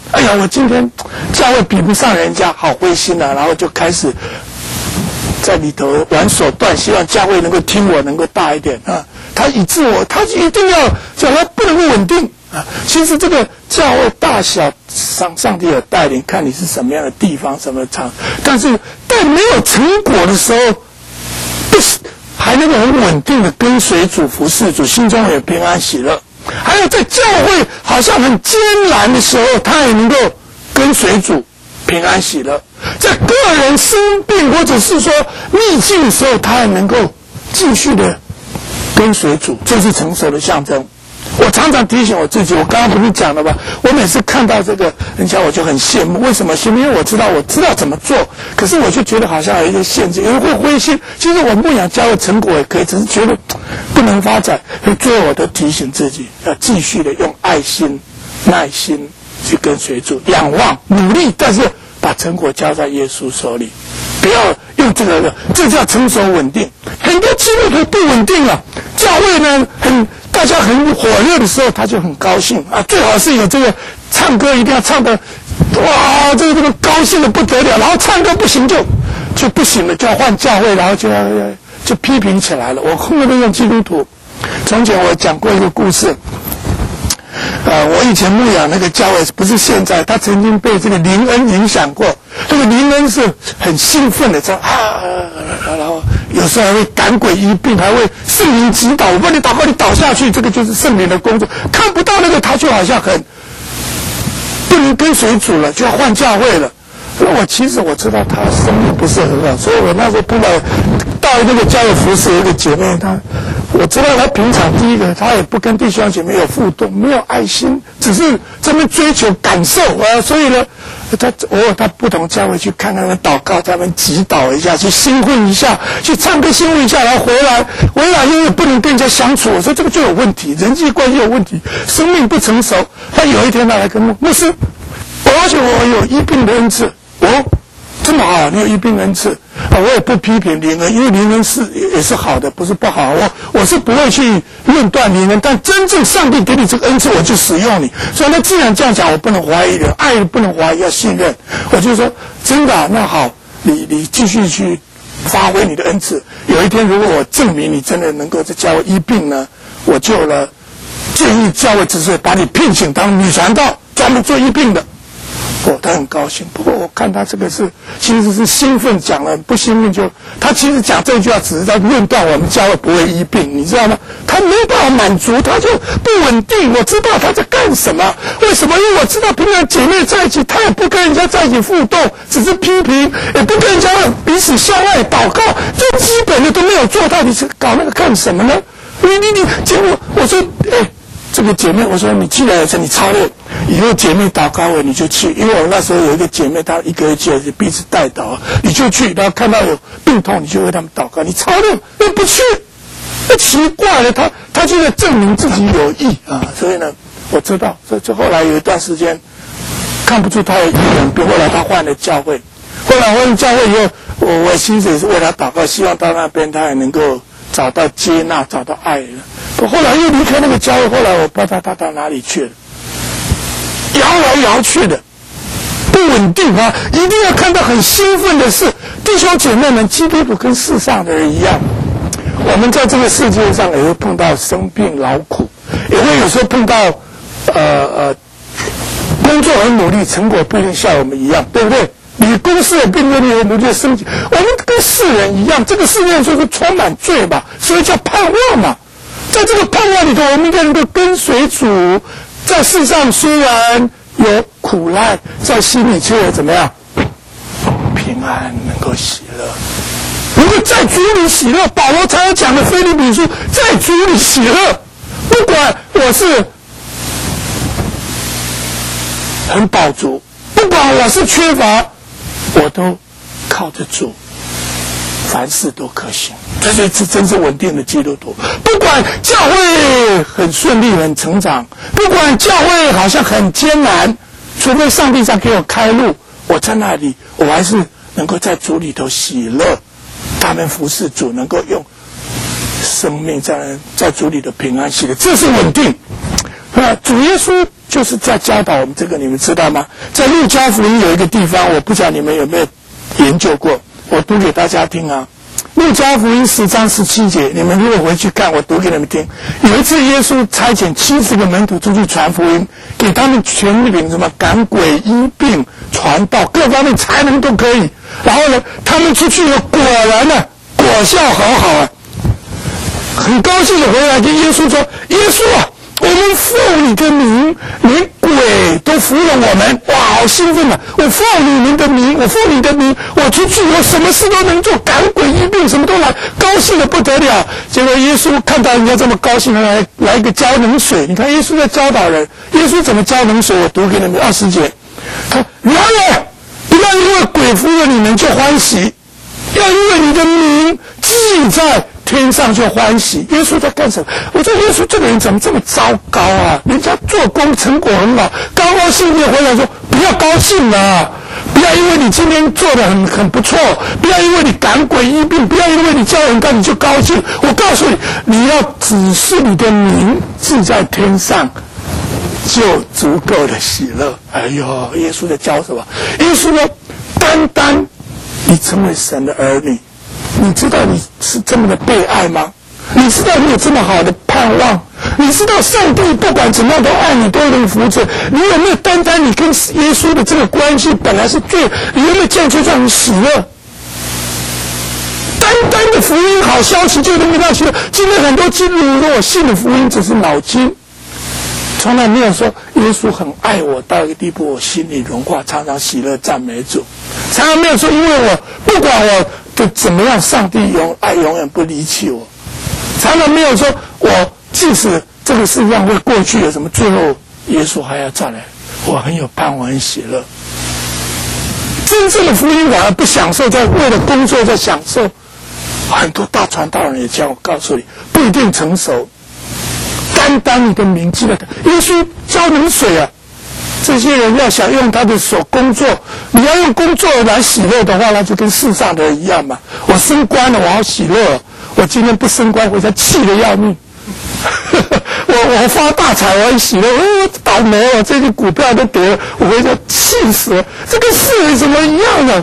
哎呀，我今天教会比不上人家，好灰心啊，然后就开始在里头玩手段，希望教会能够听我，能够大一点啊。他以自我，他一定要讲他不能够稳定啊。其实这个教会大小，上上帝有带领，看你是什么样的地方，什么场。但是在没有成果的时候，不是还能够很稳定的跟随主、服侍主，心中有平安喜乐。还有在教会好像很艰难的时候，他也能够跟随主，平安喜乐。在个人生病或者是说逆境的时候，他也能够继续的跟随主，这是成熟的象征。我常常提醒我自己，我刚刚不是讲了吧？我每次看到这个人家，我就很羡慕。为什么羡慕？因为我知道，我知道怎么做，可是我就觉得好像有一些限制，有人会灰心。其实我牧养教会成果也可以，只是觉得不能发展。最后我都提醒自己，要继续的用爱心、耐心去跟随主，仰望、努力，但是把成果交在耶稣手里，不要用这个，这叫成熟稳定。很多基督徒不稳定了，教会呢很。大家很火热的时候，他就很高兴啊！最好是有这个唱歌，一定要唱的，哇，这个这个高兴的不得了。然后唱歌不行就就不行了，就要换教会，然后就要就批评起来了。我后面那种基督徒，从前我讲过一个故事。呃，我以前牧养那个教会，不是现在，他曾经被这个灵恩影响过。这个灵恩是很兴奋的，这样啊，然后有时候还会赶鬼医病，还会圣灵指导，我帮你祷告，你倒下去，这个就是圣灵的工作。看不到那个，他就好像很不能跟随主了，就要换教会了。那我其实我知道他生命不是很好，所以我那时候碰到到那个教会服侍一个姐妹，她我知道她平常第一个她也不跟弟兄姐妹有互动，没有爱心，只是这边追求感受啊，所以呢，她偶尔她不同教会去看他们祷告，他们祈祷一下，去兴奋一下，去唱歌兴奋一下，然后回来回来因为不能跟人家相处，我说这个就有问题，人际关系有问题，生命不成熟。她有一天她来跟牧牧师，我而且我有医病的恩赐。哦，这么好，你有医病恩赐啊！我也不批评灵恩，因为灵恩是也是好的，不是不好。我我是不会去论断灵恩，但真正上帝给你这个恩赐，我就使用你。所以那既然这样讲，我不能怀疑人，爱不能怀疑，要信任。我就说真的、啊，那好，你你继续去发挥你的恩赐。有一天，如果我证明你真的能够在教会医病呢，我就了建议教会只是把你聘请当女传道，专门做医病的。哦，他很高兴。不过我看他这个是其实是兴奋讲了，不兴奋就他其实讲这句话只是在论断我们教会不会医病，你知道吗？他没有办法满足，他就不稳定。我知道他在干什么，为什么？因为我知道平常姐妹在一起，他也不跟人家在一起互动，只是批评，也不跟人家彼此相爱祷告，最基本的都没有做到，你是搞那个干什么呢？你你你，结果我说，哎。这个姐妹，我说你既然是你操练，以后姐妹祷告会你就去，因为我那时候有一个姐妹，她一个月去是彼此带祷，你就去，然后看到有病痛，你就为他们祷告。你操练又不去，那奇怪了，他他就在证明自己有益啊。所以呢，我知道，所以就后来有一段时间看不出他有异人病，后来他换了教会，后来换了教会以后，我我其实也是为他祷告，希望到那边他也能够找到接纳，找到爱了。我后来又离开那个教会，后来我不知道他到哪里去了，摇来摇去的，不稳定啊！一定要看到很兴奋的事。弟兄姐妹们，基督徒跟世上的人一样，我们在这个世界上也会碰到生病劳苦，也会有时候碰到呃呃工作很努力，成果不一定像我们一样，对不对？你公司也不一定努力的升级，我们跟世人一样，这个世界就是充满罪嘛，所以叫盼望嘛。在这个盼望里头，我们应该能够跟随主，在世上虽然有苦难，在心里却有怎么样平安，能够喜乐。如果在主里喜乐，保罗常常讲的腓立比书，在主里喜乐，不管我是很饱足，不管我是缺乏，我都靠着主，凡事都可行。这就是真正稳定的基督徒。不管教会很顺利很成长，不管教会好像很艰难，除非上帝上给我开路，我在那里我还是能够在主里头喜乐。他们服侍主，能够用生命在在主里的平安喜乐，这是稳定。啊，主耶稣就是在教导我们这个，你们知道吗？在路加福音有一个地方，我不知道你们有没有研究过，我读给大家听啊。路加福音十章十七节，你们如果回去看，我读给你们听。有一次，耶稣差遣七十个门徒出去传福音，给他们权柄，什么赶鬼、医病、传道，各方面才能都可以。然后呢，他们出去以后，果然呢，果效很好啊，很高兴的回来跟耶稣说：“耶稣啊，我们奉你的名，连鬼都服了我们。”哇，好兴奋啊！我奉你们的名，我奉你的名，我出去我什么事都能做，赶鬼医病什么都来，高兴的不得了。结果耶稣看到人家这么高兴，来来一个浇冷水。你看耶稣在教导人，耶稣怎么浇冷水？我读给你们二十节。他然而不要因为鬼服了你们就欢喜，要因为你的名记在天上就欢喜。耶稣在干什么？我说耶稣这个人怎么这么糟糕啊？人家做工成果很好，高高兴兴回来说不要高兴了，不要因为你今天做的很很不错，不要因为你赶鬼医病，不要因为你教人干你就高兴。我告诉你，你要只是你的名记在天上，就足够的喜乐。哎呦，耶稣在教什么？耶稣说，单单你成为神的儿女，你知道你是这么的被爱吗？你知道你有这么好的盼望？你知道上帝不管怎么样都爱你，都能扶持你。有没有单单你跟耶稣的这个关系本来是最，你有没有这样就让你喜乐？单单的福音好消息就能让喜乐。今天很多基督徒说我信的福音只是脑筋，从来没有说耶稣很爱我到一个地步，我心里融化，常常喜乐赞美主。常常没有说因为我不管我的怎么样，上帝永爱永远不离弃我。常常没有说我即使这个世上会过去有什么，最后耶稣还要再来，我很有盼望，很喜乐。真正的福音反而不享受，在为了工作在享受。很多大传道人也叫我告诉你，不一定成熟。单单你的名记了，耶稣浇冷水啊！这些人要想用他的手工作，你要用工作来喜乐的话，那就跟世上的人一样嘛。我升官了，我好喜乐。我今天不升官，回家气得要命。我我发大财，我很喜乐。我倒霉了，这些股票都跌了，我回家气死了。这跟世人怎么一样呢？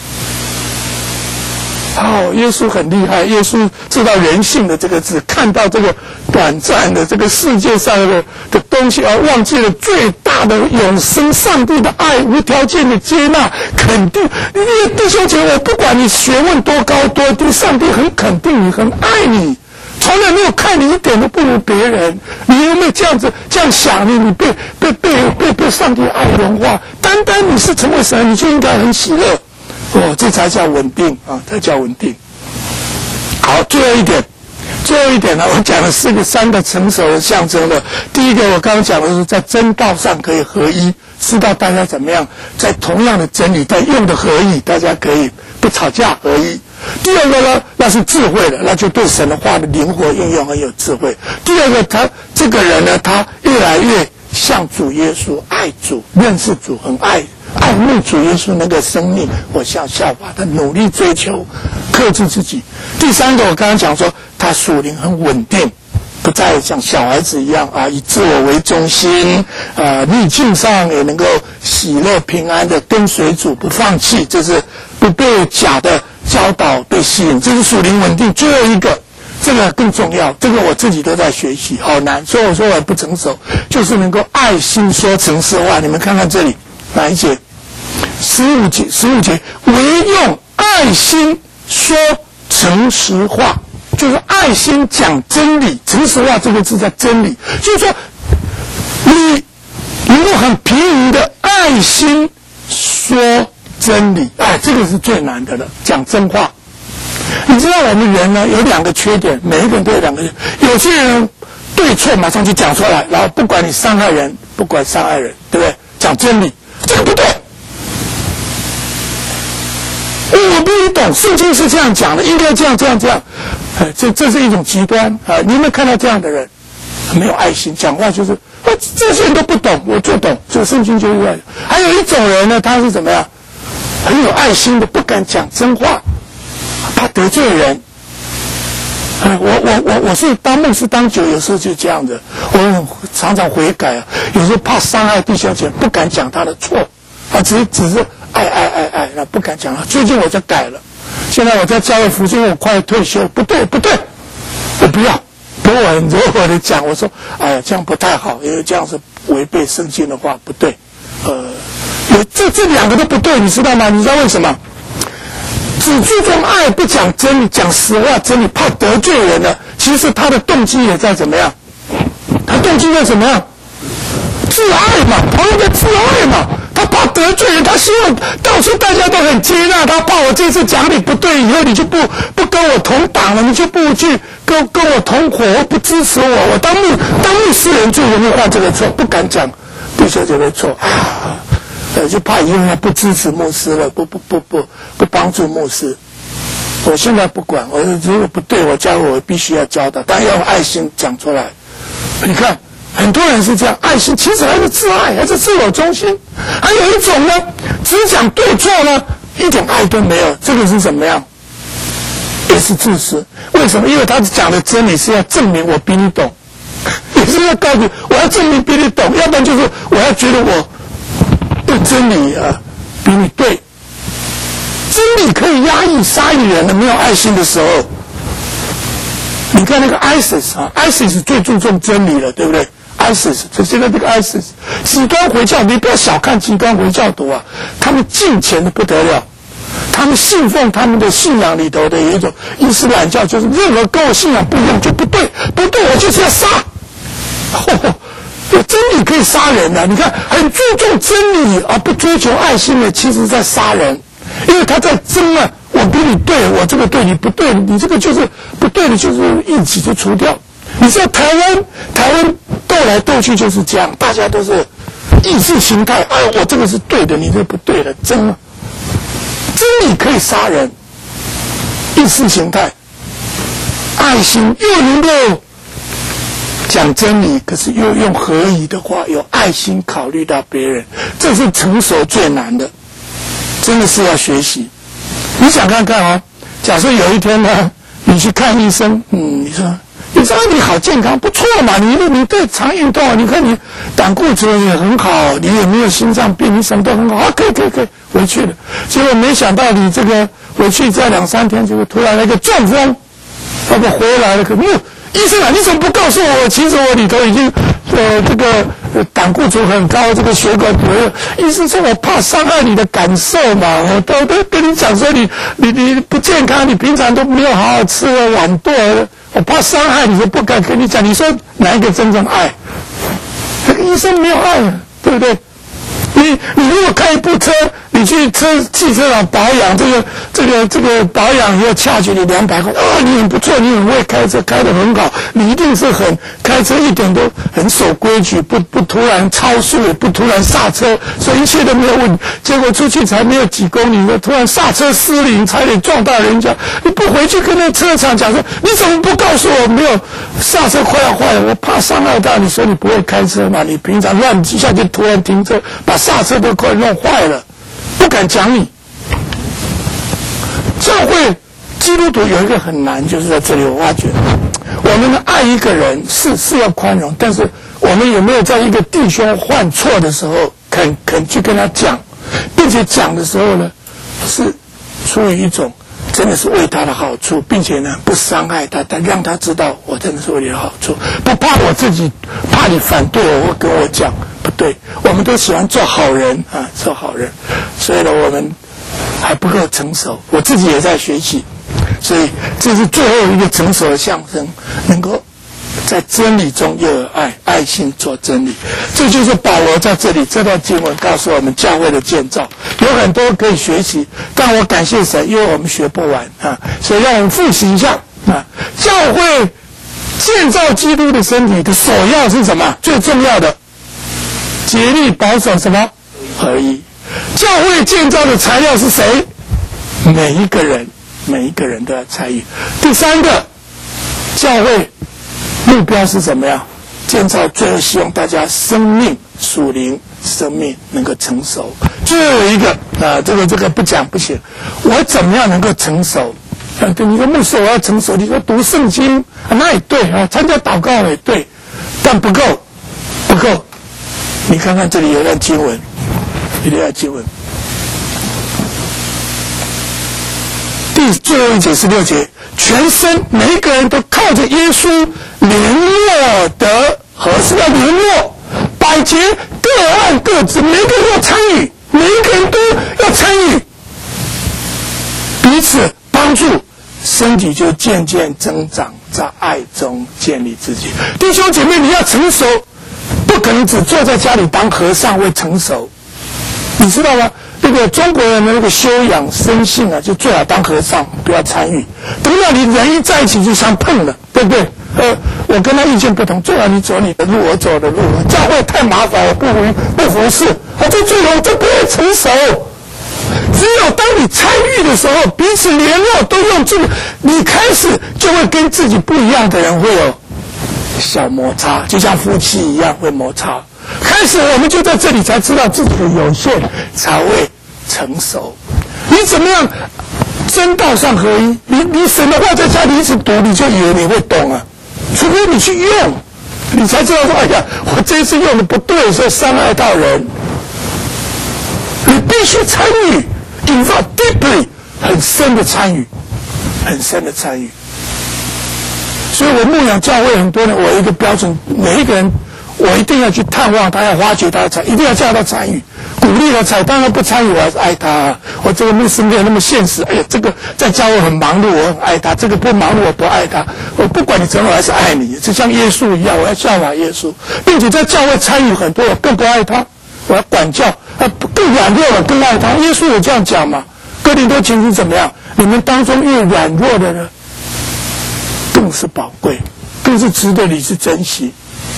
哦，耶稣很厉害，耶稣知道人性的这个字，看到这个短暂的这个世界上的的东西，而忘记了最大的永生上帝的爱，无条件的接纳肯定。你弟兄姐妹，我不管你学问多高多低，上帝很肯定你，很爱你，从来没有看你一点都不如别人。你有没有这样子这样想你？你被被被被被上帝爱融化，单单你是成为神，你就应该很喜乐。哦，这才叫稳定啊，才叫稳定。好，最后一点，最后一点呢，我讲了四个三个成熟的象征了。第一个，我刚刚讲的是在真道上可以合一，知道大家怎么样在同样的真理但用的合一，大家可以不吵架合一。第二个呢，那是智慧的，那就对神的话的灵活应用很有智慧。第二个，他这个人呢，他越来越像主耶稣，爱主，认识主，很爱。爱慕主耶稣那个生命，我像效法他，努力追求，克制自己。第三个，我刚刚讲说，他属灵很稳定，不再像小孩子一样啊，以自我为中心，啊，逆境上也能够喜乐平安的跟随主，不放弃，这是不被假的教导被吸引，这是属灵稳定。最后一个，这个更重要，这个我自己都在学习，好难，所以我说我不成熟，就是能够爱心说诚实话。你们看看这里。哪一节？十五节，十五节，唯用爱心说诚实话，就是爱心讲真理。诚实话这个字叫真理，就是说你能够很平衡的爱心说真理，哎，这个是最难的了，讲真话。你知道我们人呢有两个缺点，每一个人都有两个，有些人对错马上就讲出来，然后不管你伤害人，不管伤害人，对不对？讲真理。这个不对，我比你懂，圣经是这样讲的，应该这样这样这样，哎，这这是一种极端啊！你有没有看到这样的人？没有爱心，讲话就是，啊，这些人都不懂，我就懂，这个圣经就是这样。还有一种人呢，他是怎么样？很有爱心的，不敢讲真话，怕得罪人， 哎，我我我我是当牧师当久，有时候就这样子，我常常悔改啊，有时候怕伤害弟兄姐妹，不敢讲他的错，啊，只是只是爱爱爱爱，那不敢讲了。最近我就改了，现在我在教会服侍，我快退休，不对不对，我不要，不过我很柔和的讲，我说，哎呀，这样不太好，因为这样是违背圣经的话，不对，呃，有这这两个都不对，你知道吗？你知道为什么？只注重爱，不讲真理，讲实话，真理怕得罪人呢。其实他的动机也在怎么样？他动机在怎么样？自爱嘛，同样的自爱嘛。他怕得罪人，他希望到处大家都很接纳他，怕我这次讲你不对，以后你就不不跟我同党了，你就不去跟跟我同伙，不支持我。我当牧当牧师人最容易犯这个错，不敢讲弟兄姐妹错啊。呃，就怕以后他不支持牧师了，不不不不不帮助牧师。我现在不管，我如果不对我教我必须要教导，但要有爱心讲出来。你看，很多人是这样，爱心其实还是自爱，还是自我中心。还有一种呢，只讲对错呢，一点爱都没有，这个是怎么样？也是自私。为什么？因为他讲的真理是要证明我比你懂，也是要告诉我要证明比你懂，要不然就是我要觉得我。真理啊，比你对。真理可以压抑杀一人的，没有爱心的时候。你看那个 ISIS 啊 ，ISIS 最注重真理了，对不对 ？ISIS 就现在这个 ISIS 极端回教，你不要小看极端回教徒啊，他们敬虔的不得了，他们信奉他们的信仰里头的有一种伊斯兰教，就是任何跟我信仰不一样就不对，不对我就是要杀。哦真理可以杀人的、啊，你看，很注重真理而不追求爱心的，其实在杀人，因为他在争啊，我比你对，我这个对你不对，你这个就是不对的，就是一起就除掉。你知道台湾，台湾斗来斗去就是这样，大家都是意识形态，哎，我这个是对的，你这个不对的，争啊，真理可以杀人，意识形态，爱心又能够。讲真理，可是又用合宜的话，有爱心考虑到别人，这是成熟最难的，真的是要学习。你想看看啊，假设有一天呢，你去看医生，嗯，你说，你说你好健康，不错嘛，你你对常运动，你看你胆固醇也很好，你也没有心脏病，你什么都很好啊，可以可以可以回去了。结果没想到你这个回去再两三天，结果突然来个中风，要不回来了，可没有。医生啊，你怎么不告诉我？其实我里头已经，呃，这个、呃、胆固醇很高，这个血管堵了。医生说我怕伤害你的感受嘛，我都都跟你讲说你你你不健康，你平常都没有好好吃，懒惰，我怕伤害你，就不敢跟你讲。你说哪一个真正爱？那个医生没有爱啊，对不对？你你如果开一部车，你去车汽车厂保养，这个这个这个保养要掐取你两百块，啊，你很不错，你很会开车，开得很好，你一定是很开车一点都很守规矩，不不突然超速，也不突然刹车，所以一切都没有问题。结果出去才没有几公里，突然刹车失灵，差点撞到人家。你不回去跟那车厂讲说，你怎么不告诉我没有刹车快要坏了？我怕伤害到你，说你不会开车嘛？你平常乱一下就突然停车，把刹车都快弄坏了。不敢讲你。教会基督徒有一个很难，就是在这里我发觉，我们爱一个人是是要宽容，但是我们有没有在一个弟兄犯错的时候，肯肯去跟他讲，并且讲的时候呢，是出于一种真的是为他的好处，并且呢不伤害他，但让他知道我真的是为你的好处，不怕我自己怕你反对我，我跟我讲。不对，我们都喜欢做好人啊，做好人，所以呢，我们还不够成熟。我自己也在学习，所以这是最后一个成熟的象征，能够在真理中又有爱，爱心做真理。这就是保罗在这里这段经文告诉我们教会的建造，有很多可以学习，但我感谢神，因为我们学不完啊，所以让我们复习一下啊，教会建造基督的身体的首要是什么？最重要的。竭力保守什么合一？教会建造的材料是谁？每一个人，每一个人都要参与。第三个，教会目标是怎么样？建造最后希望大家生命属灵生命能够成熟。最后有一个啊、呃，这个这个不讲不行，我怎么样能够成熟？ 啊，对，你说牧师我要成熟，你说读圣经、啊、那也对啊，参加祷告也对，但不够，不够。你看看这里有一段经文，有一段经文，第最后一节十六节，全身每一个人都靠着耶稣联络得合适，要联络，百节各按各职，每个人要参与，每一个人都要参与，彼此帮助，身体就渐渐增长，在爱中建立自己。弟兄姐妹，你要成熟，不可能只坐在家里当和尚会成熟，你知道吗？那个中国人的那个修养生性啊，就最好当和尚，不要参与。等到你人一在一起就相碰了，对不对？呃，我跟他意见不同，最好你走你的路，我走我的路。教会太麻烦，我不服不服侍，啊，这最后这不会成熟。只有当你参与的时候，彼此联络，都用这个，你开始就会跟自己不一样的人会有小摩擦，就像夫妻一样会摩擦。开始我们就在这里才知道自己的有限，才会成熟。你怎么样真道上合一？你你神的话在家里一直读，你就以为你会懂啊？除非你去用，你才知道说，哎呀，我这一次用的不对，所以伤害到人。你必须参与 ，involve deeply， 很深的参与，很深的参与。所以我牧养教会很多人，我有一个标准，每一个人。我一定要去探望他，要挖掘他的参，一定要叫他参与，鼓励他参。当然不参与，我还是爱他、啊。我这个牧师没有那么现实。哎呀，这个在教会很忙碌，我很爱他；这个不忙碌，我不爱他。我不管你怎么，我还是爱你，就像耶稣一样，我要效法耶稣，并且在教会参与很多，我更不爱他。我要管教，啊，更软弱了，更爱他。耶稣有这样讲嘛？哥林多前书怎么样？你们当中越软弱的人，更是宝贵，更是值得你去珍惜。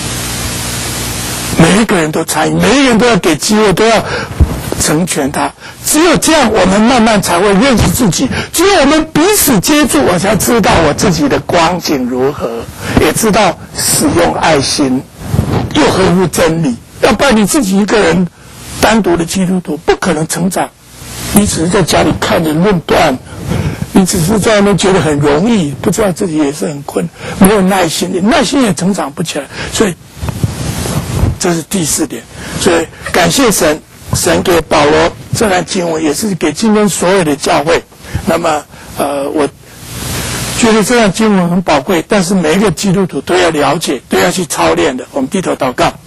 每一个人都参与，每一个人都要给机会，都要成全他。只有这样，我们慢慢才会认识自己。只有我们彼此接触，我才知道我自己的光景如何，也知道使用爱心，又合乎真理。要不然你自己一个人单独的基督徒不可能成长。你只是在家里看着论断，你只是在那边觉得很容易，不知道自己也是很困，没有耐心，你耐心也成长不起来。所以这是第四点，所以感谢神，神给保罗这段经文，也是给今天所有的教会。那么，呃，我觉得这段经文很宝贵，但是每一个基督徒都要了解，都要去操练的。我们低头祷告，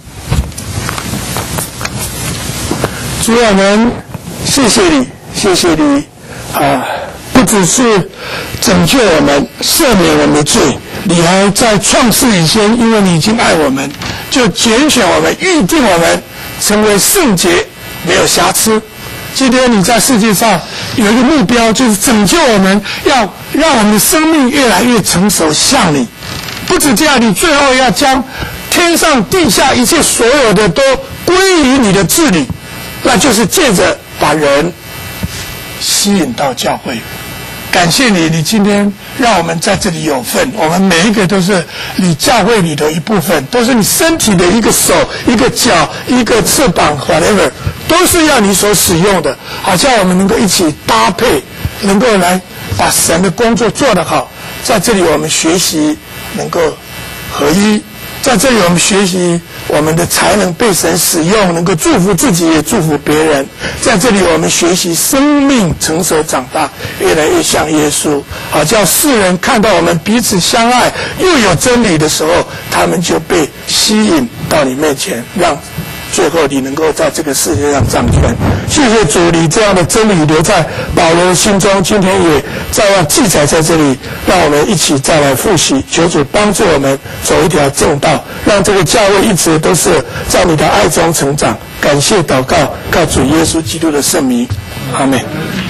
主啊，我们谢谢你，谢谢你啊、呃！不只是拯救我们，赦免我们的罪。你还在创世以前，因为你已经爱我们，就拣选我们，预定我们成为圣洁，没有瑕疵。今天你在世界上有一个目标，就是拯救我们，要让我们的生命越来越成熟，像你。不止这样，你最后要将天上地下一切所有的都归于你的治理，那就是借着把人吸引到教会。感谢你，你今天让我们在这里有份，我们每一个都是你教会里的一部分，都是你身体的一个手、一个脚、一个翅膀 whatever， 都是要你所使用的，好像我们能够一起搭配，能够来把神的工作做得好。在这里我们学习能够合一，在这里我们学习我们的才能被神使用，能够祝福自己也祝福别人。在这里我们学习生命成熟长大，越来越像耶稣，好叫世人看到我们彼此相爱又有真理的时候，他们就被吸引到你面前，让最后你能够在这个世界上掌权。谢谢主，你这样的真理留在保罗心中，今天也照样记载在这里，让我们一起再来复习。求主帮助我们走一条正道，让这个教会一直都是在你的爱中成长。感谢祷告，靠主耶稣基督的圣名，阿们。